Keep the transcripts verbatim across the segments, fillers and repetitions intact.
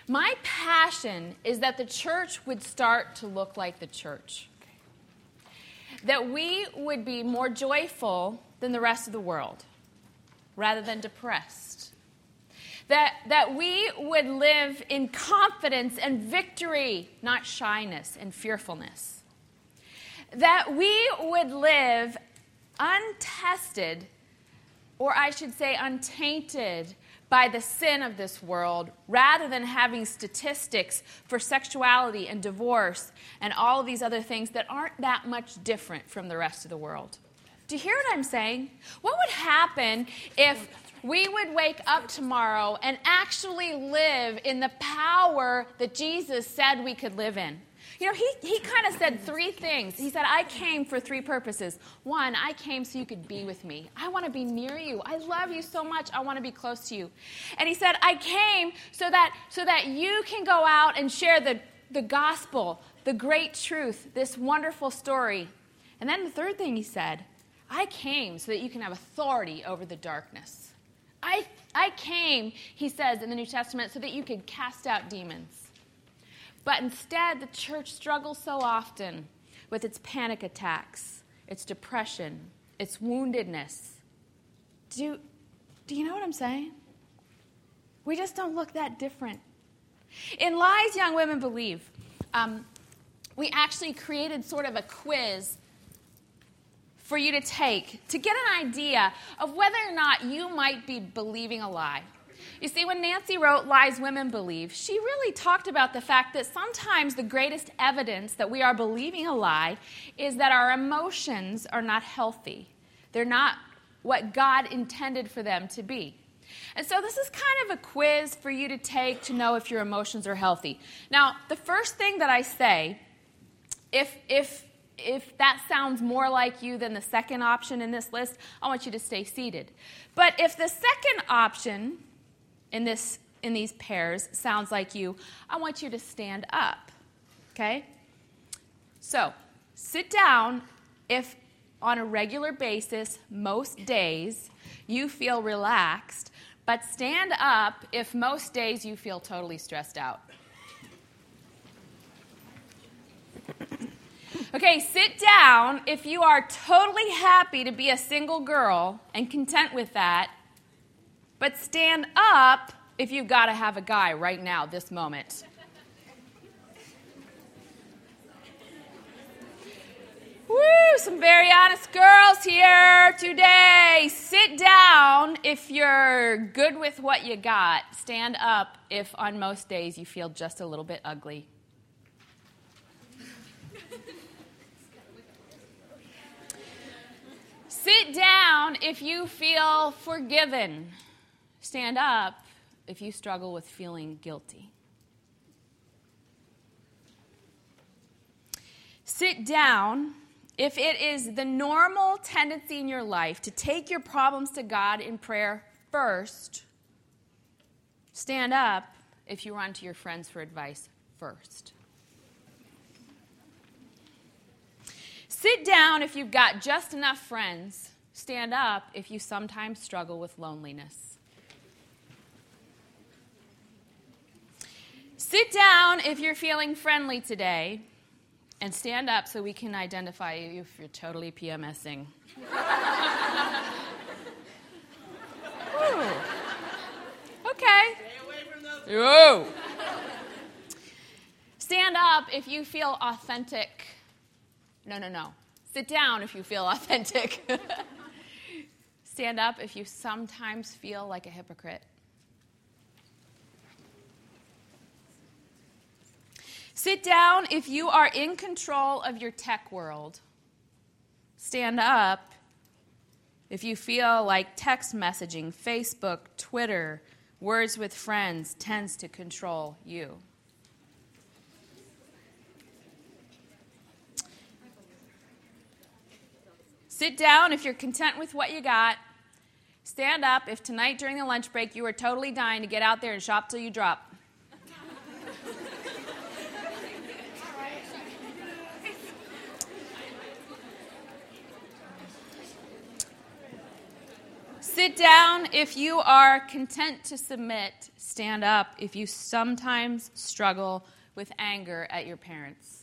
My passion is that the church would start to look like the church. That we would be more joyful than the rest of the world, rather than depressed. That, that we would live in confidence and victory, not shyness and fearfulness. That we would live untested, or I should say untainted, by the sin of this world, rather than having statistics for sexuality and divorce and all of these other things that aren't that much different from the rest of the world. Do you hear what I'm saying? What would happen if we would wake up tomorrow and actually live in the power that Jesus said we could live in? You know, he, he kind of said three things. He said, I came for three purposes. One, I came so you could be with me. I want to be near you. I love you so much. I want to be close to you. And he said, I came so that so that you can go out and share the, the gospel, the great truth, this wonderful story. And then the third thing he said, I came so that you can have authority over the darkness. I, I came, he says in the New Testament, so that you could cast out demons. But instead, the church struggles so often with its panic attacks, its depression, its woundedness. Do, do you know what I'm saying? We just don't look that different. In Lies Young Women Believe, um, we actually created sort of a quiz for you to take to get an idea of whether or not you might be believing a lie. You see, when Nancy wrote Lies Women Believe, she really talked about the fact that sometimes the greatest evidence that we are believing a lie is that our emotions are not healthy. They're not what God intended for them to be. And so this is kind of a quiz for you to take to know if your emotions are healthy. Now, the first thing that I say, if if if that sounds more like you than the second option in this list, I want you to stay seated. But if the second option in this in these pairs sounds like you, I want you to stand up, okay? So, sit down if on a regular basis, most days, you feel relaxed, but stand up if most days you feel totally stressed out. Okay, sit down if you are totally happy to be a single girl and content with that, but stand up if you've got to have a guy right now, this moment. Woo, some very honest girls here today. Sit down if you're good with what you got. Stand up if on most days you feel just a little bit ugly. Sit down if you feel forgiven. Stand up if you struggle with feeling guilty. Sit down if it is the normal tendency in your life to take your problems to God in prayer first. Stand up if you run to your friends for advice first. Sit down if you've got just enough friends. Stand up if you sometimes struggle with loneliness. Sit down if you're feeling friendly today. And stand up so we can identify you if you're totally PMSing. Ooh. Okay. Stay away from those. Whoa. Stand up if you feel authentic. No, no, no. Sit down if you feel authentic. Stand up if you sometimes feel like a hypocrite. Sit down if you are in control of your tech world. Stand up if you feel like text messaging, Facebook, Twitter, words with friends tends to control you. Sit down if you're content with what you got. Stand up if tonight during the lunch break you are totally dying to get out there and shop till you drop. Sit down if you are content to submit. Stand up if you sometimes struggle with anger at your parents.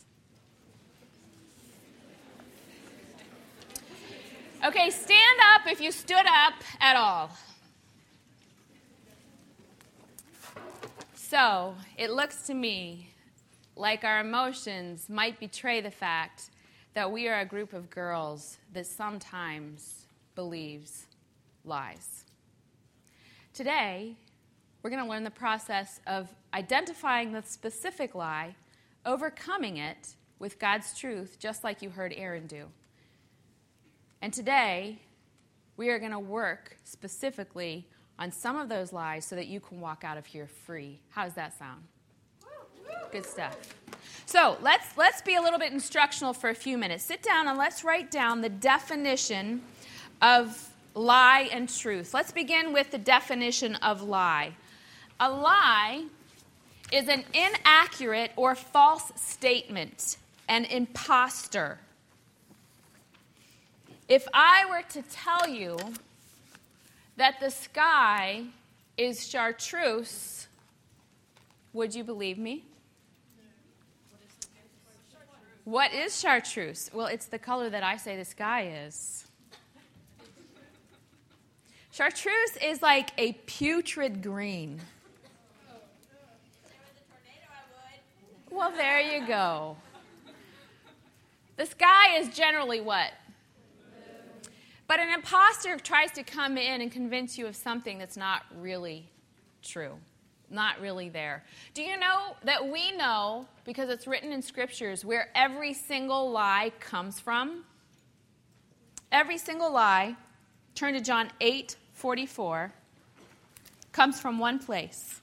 Okay, stand up if you stood up at all. So, it looks to me like our emotions might betray the fact that we are a group of girls that sometimes believes lies. Today, we're going to learn the process of identifying the specific lie, overcoming it with God's truth, just like you heard Aaron do. And today, we are going to work specifically on some of those lies so that you can walk out of here free. How does that sound? Good stuff. So let's let's be a little bit instructional for a few minutes. Sit down and let's write down the definition of lie and truth. Let's begin with the definition of lie. A lie is an inaccurate or false statement, an imposter. If I were to tell you that the sky is chartreuse, would you believe me? What is chartreuse? Well, it's the color that I say the sky is. Chartreuse is like a putrid green. Well, there you go. The sky is generally what? But an imposter tries to come in and convince you of something that's not really true, not really there. Do you know that we know, because it's written in scriptures, where every single lie comes from? Every single lie, turn to John eight forty-four, comes from one place.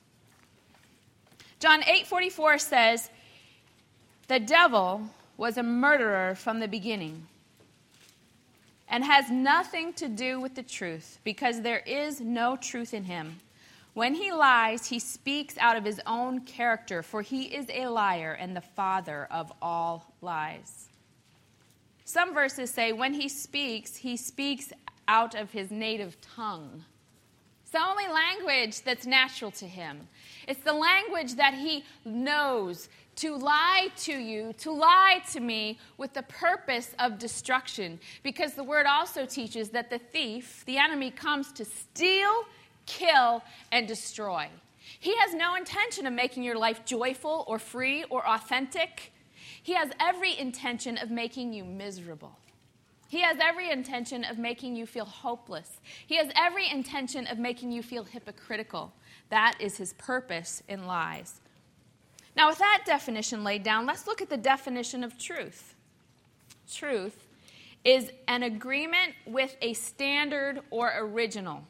John eight forty-four says, "The devil was a murderer from the beginning, and has nothing to do with the truth, because there is no truth in him. When he lies, he speaks out of his own character, for he is a liar and the father of all lies." Some verses say when he speaks, he speaks out of his native tongue. It's the only language that's natural to him. It's the language that he knows to lie to you, to lie to me with the purpose of destruction. Because the word also teaches that the thief, the enemy, comes to steal, kill, and destroy. He has no intention of making your life joyful or free or authentic. He has every intention of making you miserable. He has every intention of making you feel hopeless. He has every intention of making you feel hypocritical. That is his purpose in lies. Now, with that definition laid down, let's look at the definition of truth. Truth is an agreement with a standard or original.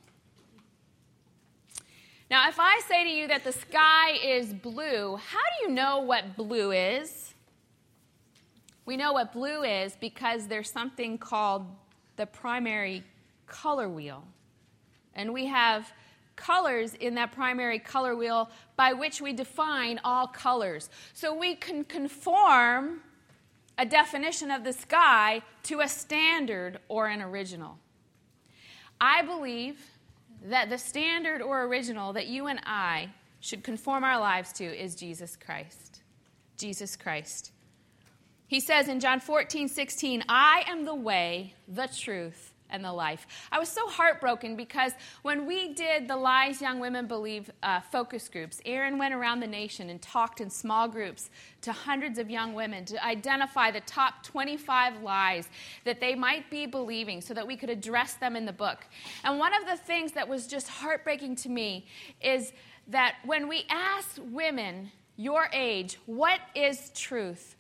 Now, if I say to you that the sky is blue, how do you know what blue is? We know what blue is because there's something called the primary color wheel. And we have colors in that primary color wheel by which we define all colors. So we can conform a definition of the sky to a standard or an original. I believe that the standard or original that you and I should conform our lives to is Jesus Christ. Jesus Christ. He says in John fourteen sixteen, "I am the way, the truth, and the life." I was so heartbroken because when we did the Lies Young Women Believe uh, focus groups, Aaron went around the nation and talked in small groups to hundreds of young women to identify the top twenty-five lies that they might be believing so that we could address them in the book. And one of the things that was just heartbreaking to me is that when we asked women your age, what is truth?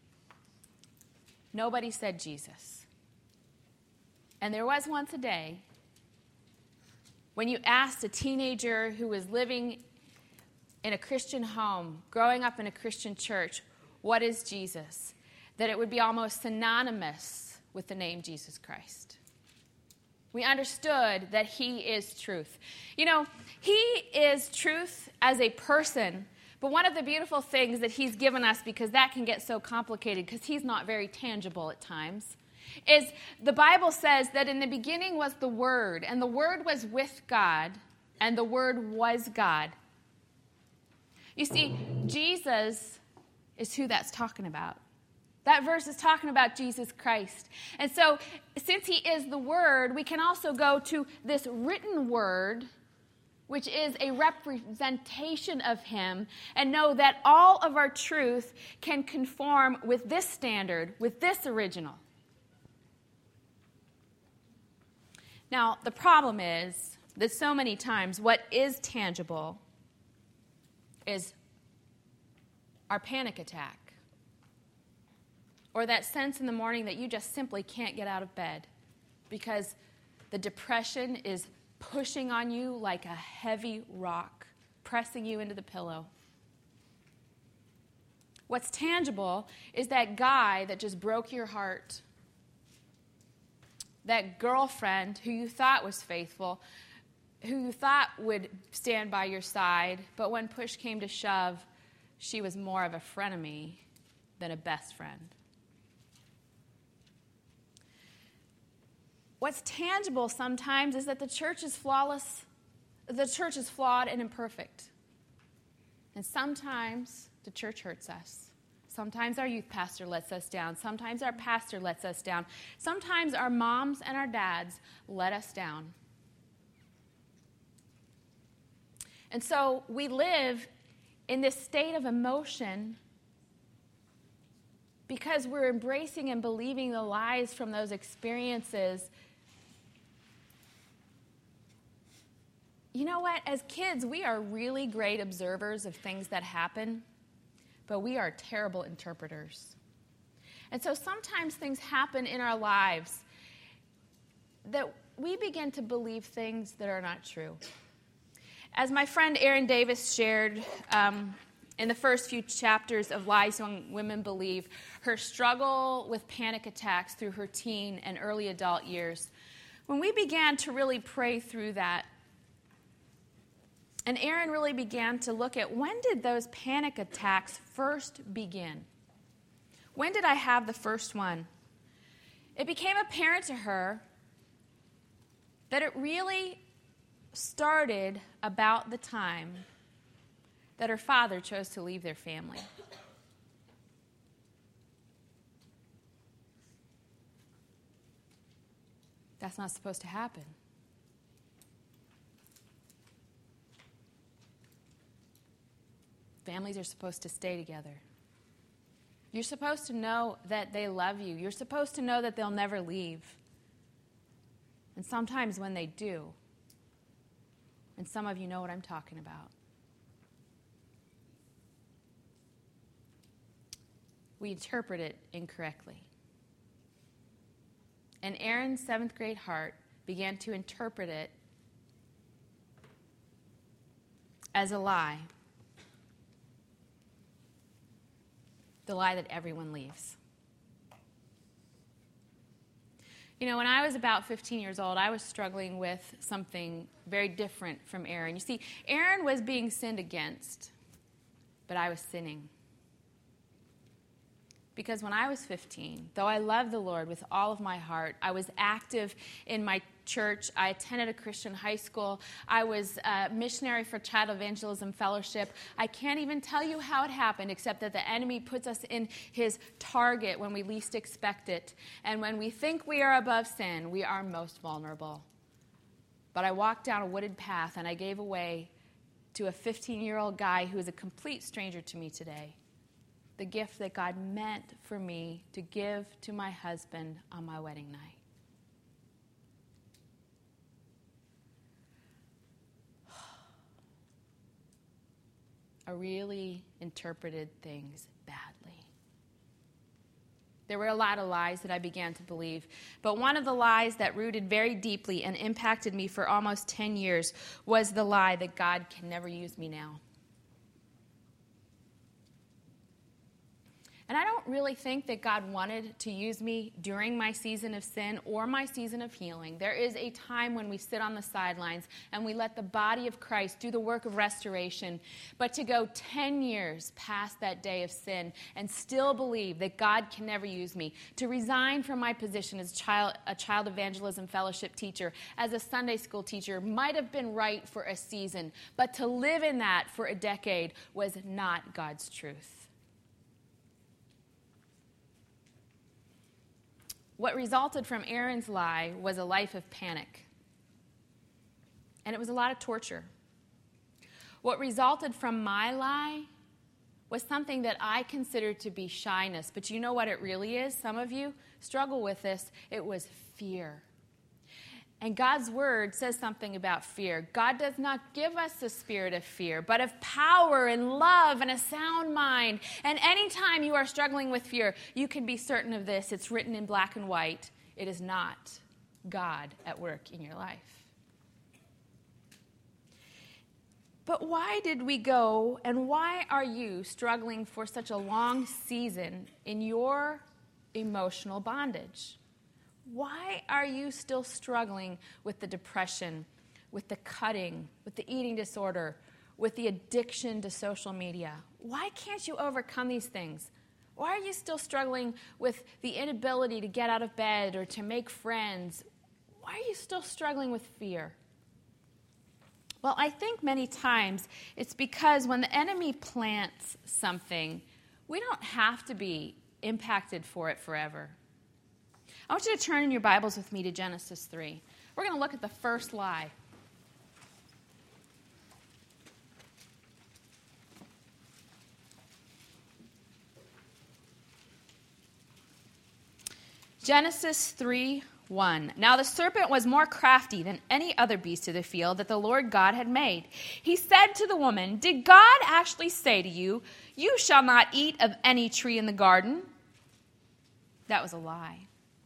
Nobody said Jesus. And there was once a day when you asked a teenager who was living in a Christian home, growing up in a Christian church, what is Jesus? That it would be almost synonymous with the name Jesus Christ. We understood that he is truth. You know, he is truth as a person. But one of the beautiful things that he's given us, because that can get so complicated because he's not very tangible at times, is the Bible says that in the beginning was the Word, and the Word was with God, and the Word was God. You see, Jesus is who that's talking about. That verse is talking about Jesus Christ. And so, since he is the Word, we can also go to this written Word, which is a representation of him, and know that all of our truth can conform with this standard, with this original. Now, the problem is that so many times what is tangible is our panic attack, or that sense in the morning that you just simply can't get out of bed because the depression is pushing on you like a heavy rock, pressing you into the pillow. What's tangible is that guy that just broke your heart, that girlfriend who you thought was faithful, who you thought would stand by your side, but when push came to shove, she was more of a frenemy than a best friend. What's tangible sometimes is that the church is flawless, the church is flawed and imperfect. And sometimes the church hurts us. Sometimes our youth pastor lets us down. Sometimes our pastor lets us down. Sometimes our moms and our dads let us down. And so we live in this state of emotion because we're embracing and believing the lies from those experiences. You know what? As kids, we are really great observers of things that happen, but we are terrible interpreters. And so sometimes things happen in our lives that we begin to believe things that are not true. As my friend Erin Davis shared um, in the first few chapters of Lies Young Women Believe, her struggle with panic attacks through her teen and early adult years, when we began to really pray through that, and Erin really began to look at, when did those panic attacks first begin? When did I have the first one? It became apparent to her that it really started about the time that her father chose to leave their family. That's not supposed to happen. Families are supposed to stay together. You're supposed to know that they love you. You're supposed to know that they'll never leave. And sometimes when they do, and some of you know what I'm talking about, we interpret it incorrectly. And Erin's seventh grade heart began to interpret it as a lie. The lie that everyone leaves. You know, when I was about fifteen years old, I was struggling with something very different from Erin. You see, Erin was being sinned against, but I was sinning. Because when I was fifteen, though I loved the Lord with all of my heart, I was active in my church. I attended a Christian high school. I was a missionary for Child Evangelism Fellowship. I can't even tell you how it happened, except that the enemy puts us in his target when we least expect it. And when we think we are above sin, we are most vulnerable. But I walked down a wooded path, and I gave away to a fifteen-year-old guy who is a complete stranger to me today the gift that God meant for me to give to my husband on my wedding night. I really interpreted things badly. There were a lot of lies that I began to believe, but one of the lies that rooted very deeply and impacted me for almost ten years was the lie that God can never use me now. And I don't don't really think that God wanted to use me during my season of sin or my season of healing. There is a time when we sit on the sidelines and we let the body of Christ do the work of restoration. But to go ten years past that day of sin and still believe that God can never use me, to resign from my position as child, a child evangelism fellowship teacher, as a Sunday school teacher, might have been right for a season. But to live in that for a decade was not God's truth. What resulted from Aaron's lie was a life of panic. And it was a lot of torture. What resulted from my lie was something that I considered to be shyness. But you know what it really is? Some of you struggle with this. It was fear. And God's word says something about fear. God does not give us the spirit of fear, but of power and love and a sound mind. And anytime you are struggling with fear, you can be certain of this. It's written in black and white. It is not God at work in your life. But why did we go, and why are you struggling for such a long season in your emotional bondage? Why are you still struggling with the depression, with the cutting, with the eating disorder, with the addiction to social media? Why can't you overcome these things? Why are you still struggling with the inability to get out of bed or to make friends? Why are you still struggling with fear? Well, I think many times it's because when the enemy plants something, we don't have to be impacted for it forever. I want you to turn in your Bibles with me to Genesis three. We're going to look at the first lie. Genesis three one. Now the serpent was more crafty than any other beast of the field that the Lord God had made. He said to the woman, "Did God actually say to you, 'You shall not eat of any tree in the garden'?" That was a lie.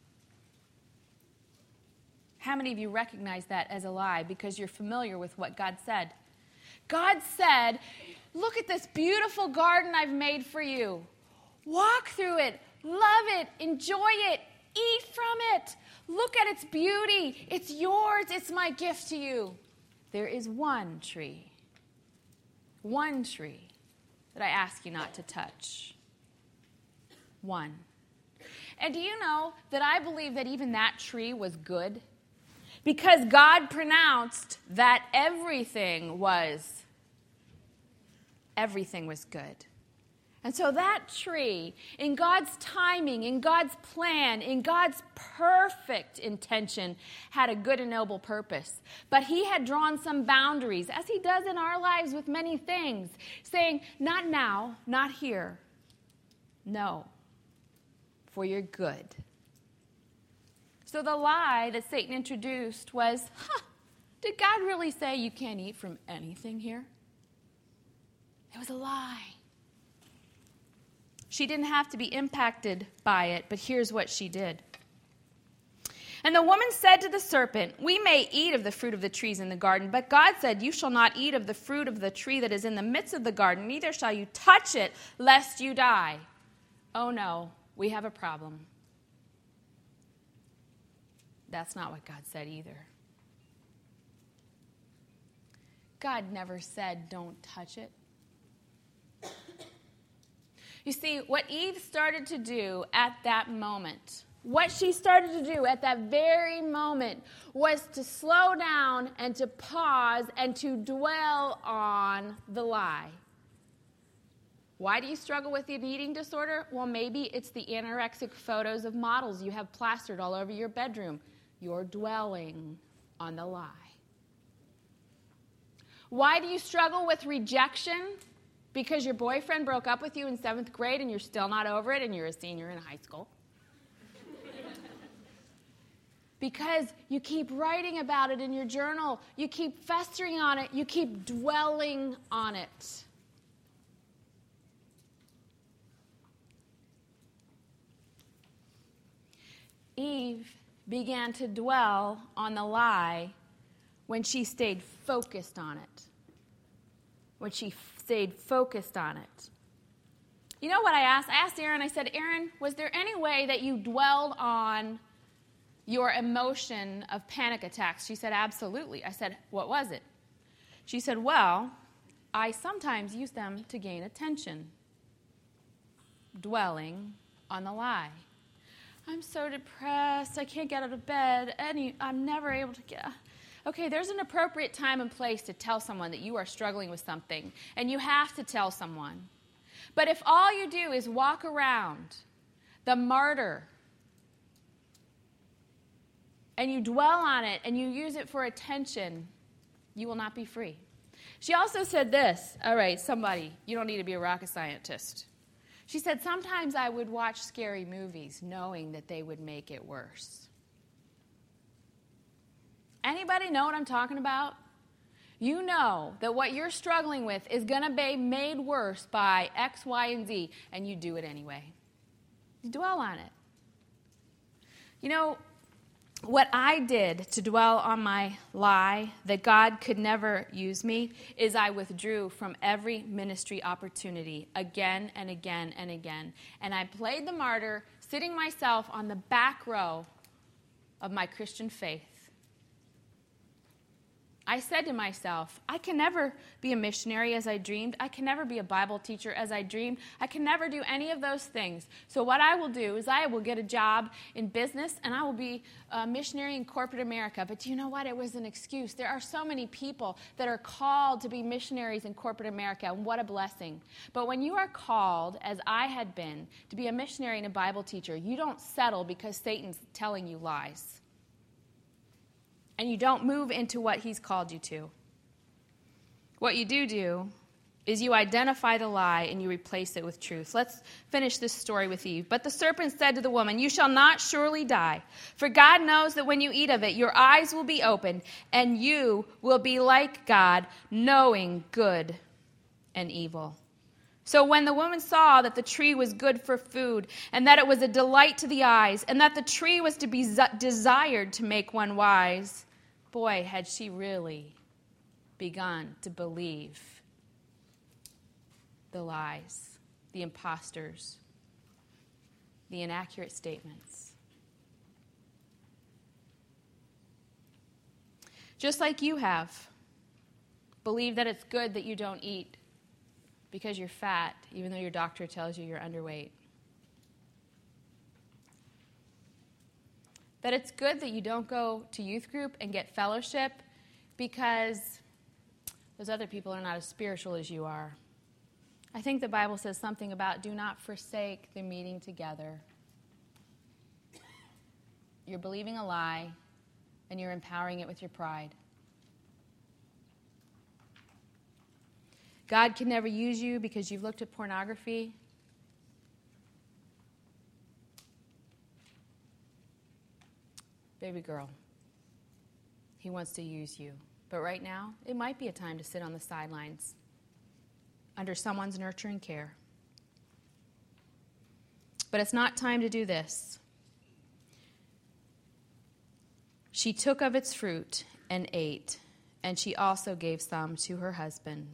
How many of you recognize that as a lie because you're familiar with what God said? God said, "Look at this beautiful garden I've made for you. Walk through it, love it, enjoy it, eat from it. Look at its beauty. It's yours. It's my gift to you." There is one tree, one tree that I ask you not to touch. One. And do you know that I believe that even that tree was good? Because God pronounced that everything was, everything was good. And so that tree, in God's timing, in God's plan, in God's perfect intention, had a good and noble purpose. But he had drawn some boundaries, as he does in our lives with many things, saying, not now, not here. No, for your good. So the lie that Satan introduced was, huh, did God really say you can't eat from anything here? It was a lie. She didn't have to be impacted by it, but here's what she did. And the woman said to the serpent, "We may eat of the fruit of the trees in the garden, but God said, 'You shall not eat of the fruit of the tree that is in the midst of the garden, neither shall you touch it, lest you die.'" Oh no, we have a problem. That's not what God said either. God never said, "Don't touch it." You see, what Eve started to do at that moment, what she started to do at that very moment was to slow down and to pause and to dwell on the lie. Why do you struggle with an eating disorder? Well, maybe it's the anorexic photos of models you have plastered all over your bedroom. You're dwelling on the lie. Why do you struggle with rejection? Because your boyfriend broke up with you in seventh grade and you're still not over it and you're a senior in high school. Because you keep writing about it in your journal. You keep festering on it. You keep dwelling on it. Eve began to dwell on the lie when she stayed focused on it. When she stayed focused on it. You know what I asked? I asked Erin, I said, Erin, was there any way that you dwelled on your emotion of panic attacks? She said, absolutely. I said, what was it? She said, well, I sometimes use them to gain attention, dwelling on the lie. I'm so depressed. I can't get out of bed. Any, I'm never able to get... Okay, there's an appropriate time and place to tell someone that you are struggling with something, and you have to tell someone. But if all you do is walk around the martyr, and you dwell on it, and you use it for attention, you will not be free. She also said this. All right, somebody, you don't need to be a rocket scientist. She said, sometimes I would watch scary movies knowing that they would make it worse. Anybody know what I'm talking about? You know that what you're struggling with is going to be made worse by X, Y, and Z, and you do it anyway. You dwell on it. You know, what I did to dwell on my lie that God could never use me is I withdrew from every ministry opportunity again and again and again. And I played the martyr, sitting myself on the back row of my Christian faith. I said to myself, I can never be a missionary as I dreamed. I can never be a Bible teacher as I dreamed. I can never do any of those things. So what I will do is I will get a job in business, and I will be a missionary in corporate America. But do you know what? It was an excuse. There are so many people that are called to be missionaries in corporate America, and what a blessing. But when you are called, as I had been, to be a missionary and a Bible teacher, you don't settle because Satan's telling you lies. And you don't move into what he's called you to. What you do do is you identify the lie and you replace it with truth. Let's finish this story with Eve. But the serpent said to the woman, you shall not surely die, for God knows that when you eat of it, your eyes will be opened, and you will be like God, knowing good and evil. So when the woman saw that the tree was good for food, and that it was a delight to the eyes, and that the tree was to be desired to make one wise, boy, had she really begun to believe the lies, the imposters, the inaccurate statements. Just like you have believed that it's good that you don't eat because you're fat, even though your doctor tells you you're underweight. That it's good that you don't go to youth group and get fellowship because those other people are not as spiritual as you are. I think the Bible says something about do not forsake the meeting together. You're believing a lie, and you're empowering it with your pride. God can never use you because you've looked at pornography. Baby girl, he wants to use you. But right now, it might be a time to sit on the sidelines under someone's nurturing care. But it's not time to do this. She took of its fruit and ate, and she also gave some to her husband.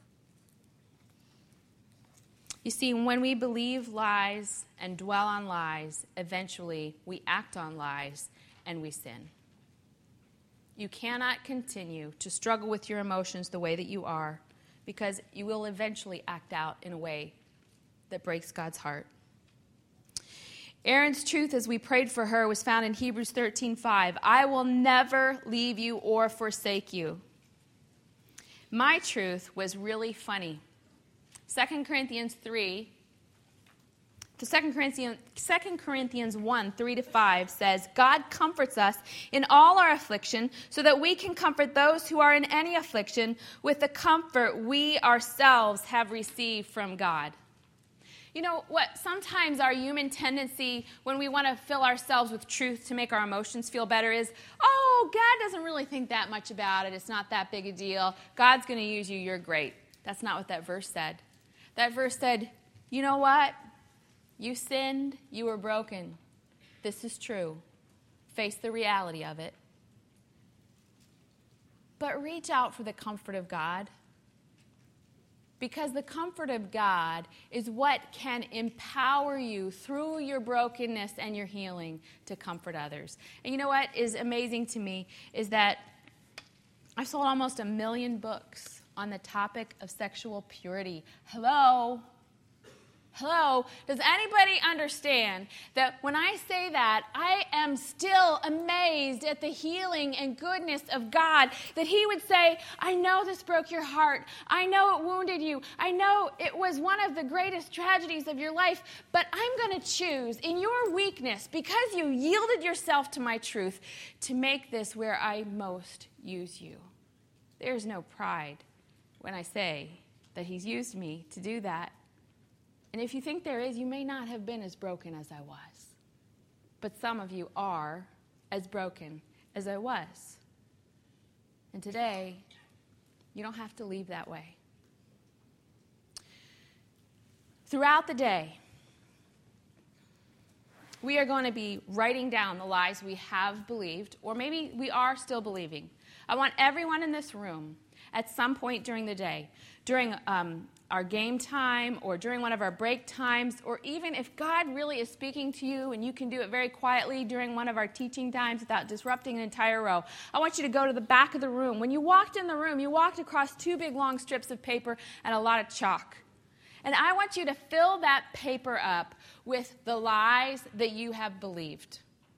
You see, when we believe lies and dwell on lies, eventually we act on lies and we sin. You cannot continue to struggle with your emotions the way that you are, because you will eventually act out in a way that breaks God's heart. Erin's truth, as we prayed for her, was found in Hebrews thirteen five. I will never leave you or forsake you. My truth was really funny. Second Corinthians three, to Second Corinthians, Second Corinthians one, three to five says, God comforts us in all our affliction so that we can comfort those who are in any affliction with the comfort we ourselves have received from God. You know what? Sometimes our human tendency when we want to fill ourselves with truth to make our emotions feel better is, oh, God doesn't really think that much about it. It's not that big a deal. God's going to use you. You're great. That's not what that verse said. That verse said, you know what? You sinned. You were broken. This is true. Face the reality of it. But reach out for the comfort of God. Because the comfort of God is what can empower you through your brokenness and your healing to comfort others. And you know what is amazing to me is that I've sold almost a million books on the topic of sexual purity. Hello? Hello? Does anybody understand that when I say that, I am still amazed at the healing and goodness of God, that he would say, I know this broke your heart. I know it wounded you. I know it was one of the greatest tragedies of your life, but I'm going to choose in your weakness, because you yielded yourself to my truth, to make this where I most use you. There's no pride when I say that he's used me to do that. And if you think there is, you may not have been as broken as I was. But some of you are as broken as I was. And today, you don't have to leave that way. Throughout the day, we are going to be writing down the lies we have believed, or maybe we are still believing. I want everyone in this room, at some point during the day, during um, our game time or during one of our break times, or even if God really is speaking to you and you can do it very quietly during one of our teaching times without disrupting an entire row, I want you to go to the back of the room. When you walked in the room, you walked across two big long strips of paper and a lot of chalk. And I want you to fill that paper up with the lies that you have believed.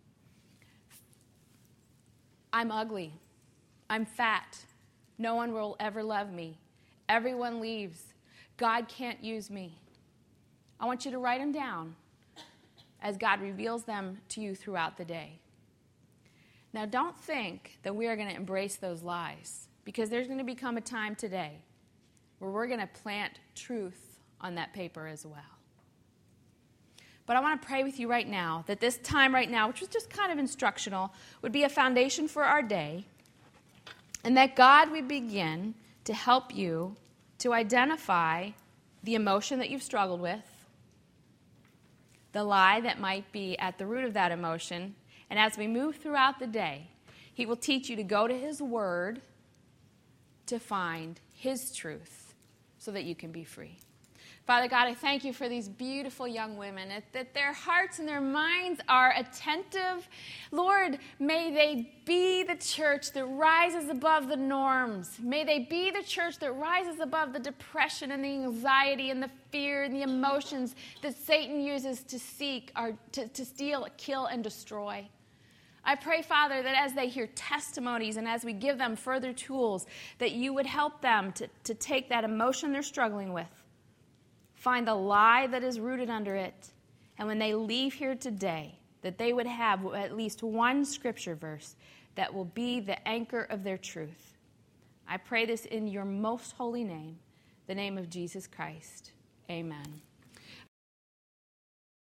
I'm ugly. I'm fat. No one will ever love me. Everyone leaves. God can't use me. I want you to write them down as God reveals them to you throughout the day. Now, don't think that we are going to embrace those lies, because there's going to become a time today where we're going to plant truth on that paper as well. But I want to pray with you right now that this time right now, which was just kind of instructional, would be a foundation for our day, and that God would begin to help you to identify the emotion that you've struggled with, the lie that might be at the root of that emotion, and as we move throughout the day, he will teach you to go to his word to find his truth so that you can be free. Father God, I thank you for these beautiful young women, that, that their hearts and their minds are attentive. Lord, may they be the church that rises above the norms. May they be the church that rises above the depression and the anxiety and the fear and the emotions that Satan uses to seek, or to, to steal, kill, and destroy. I pray, Father, that as they hear testimonies and as we give them further tools, that you would help them to, to take that emotion they're struggling with, find the lie that is rooted under it, and when they leave here today, that they would have at least one scripture verse that will be the anchor of their truth. I pray this in your most holy name, the name of Jesus Christ. Amen.